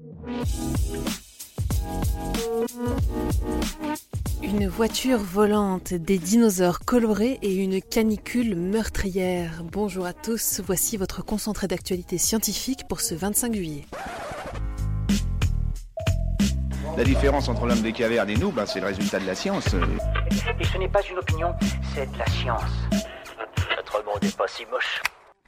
Une voiture volante, des dinosaures colorés et une canicule meurtrière. Bonjour à tous, voici votre concentré d'actualité scientifique pour ce 25 juillet. La différence entre l'homme des cavernes et nous, c'est le résultat de la science. Et ce n'est pas une opinion, c'est de la science. Notre monde n'est pas si moche.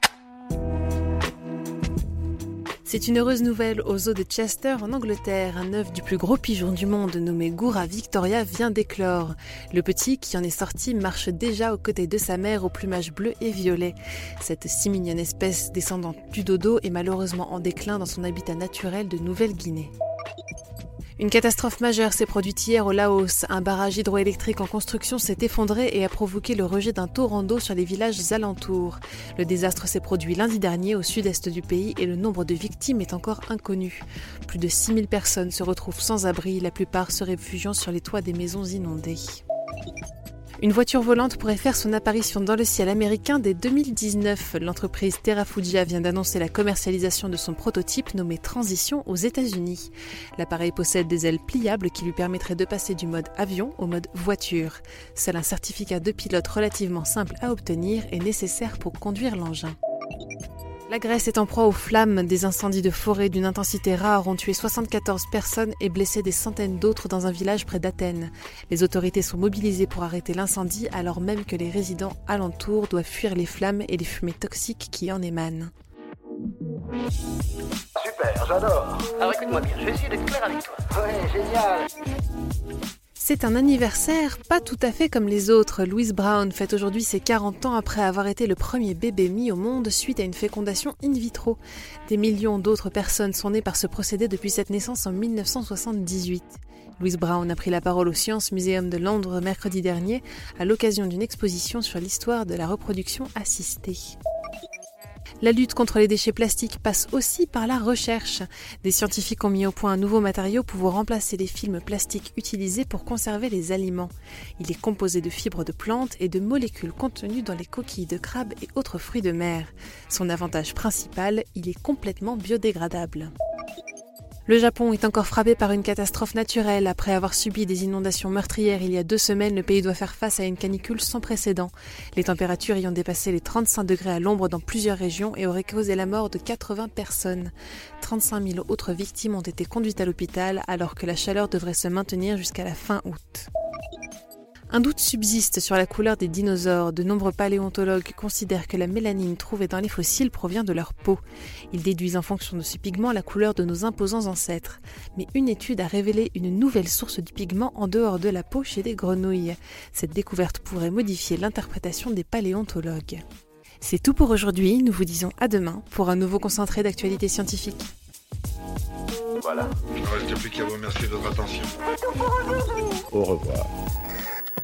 C'est une heureuse nouvelle au zoo de Chester en Angleterre. Un œuf du plus gros pigeon du monde nommé Goura Victoria vient d'éclore. Le petit qui en est sorti marche déjà aux côtés de sa mère au plumage bleu et violet. Cette si mignonne espèce descendante du dodo est malheureusement en déclin dans son habitat naturel de Nouvelle-Guinée. Une catastrophe majeure s'est produite hier au Laos. Un barrage hydroélectrique en construction s'est effondré et a provoqué le rejet d'un torrent d'eau sur les villages alentours. Le désastre s'est produit lundi dernier au sud-est du pays et le nombre de victimes est encore inconnu. Plus de 6000 personnes se retrouvent sans abri, la plupart se réfugiant sur les toits des maisons inondées. Une voiture volante pourrait faire son apparition dans le ciel américain dès 2019. L'entreprise Terrafugia vient d'annoncer la commercialisation de son prototype nommé Transition aux États-Unis. L'appareil possède des ailes pliables qui lui permettraient de passer du mode avion au mode voiture. Seul un certificat de pilote relativement simple à obtenir est nécessaire pour conduire l'engin. La Grèce est en proie aux flammes. Des incendies de forêt d'une intensité rare ont tué 74 personnes et blessé des centaines d'autres dans un village près d'Athènes. Les autorités sont mobilisées pour arrêter l'incendie alors même que les résidents alentours doivent fuir les flammes et les fumées toxiques qui en émanent. Super, j'adore. Alors écoute-moi bien, je vais essayer d'être clair avec toi. Ouais, génial. C'est un anniversaire pas tout à fait comme les autres. Louise Brown fête aujourd'hui ses 40 ans après avoir été le premier bébé mis au monde suite à une fécondation in vitro. Des millions d'autres personnes sont nées par ce procédé depuis cette naissance en 1978. Louise Brown a pris la parole au Science Museum de Londres mercredi dernier à l'occasion d'une exposition sur l'histoire de la reproduction assistée. La lutte contre les déchets plastiques passe aussi par la recherche. Des scientifiques ont mis au point un nouveau matériau pouvant remplacer les films plastiques utilisés pour conserver les aliments. Il est composé de fibres de plantes et de molécules contenues dans les coquilles de crabes et autres fruits de mer. Son avantage principal, il est complètement biodégradable. Le Japon est encore frappé par une catastrophe naturelle. Après avoir subi des inondations meurtrières il y a 2 semaines, le pays doit faire face à une canicule sans précédent. Les températures ayant dépassé les 35 degrés à l'ombre dans plusieurs régions et auraient causé la mort de 80 personnes. 35 000 autres victimes ont été conduites à l'hôpital alors que la chaleur devrait se maintenir jusqu'à la fin août. Un doute subsiste sur la couleur des dinosaures. De nombreux paléontologues considèrent que la mélanine trouvée dans les fossiles provient de leur peau. Ils déduisent en fonction de ce pigment la couleur de nos imposants ancêtres. Mais une étude a révélé une nouvelle source du pigment en dehors de la peau chez des grenouilles. Cette découverte pourrait modifier l'interprétation des paléontologues. C'est tout pour aujourd'hui. Nous vous disons à demain pour un nouveau concentré d'actualité scientifique. Voilà. Il ne reste plus qu'à vous remercier de votre attention. Au revoir.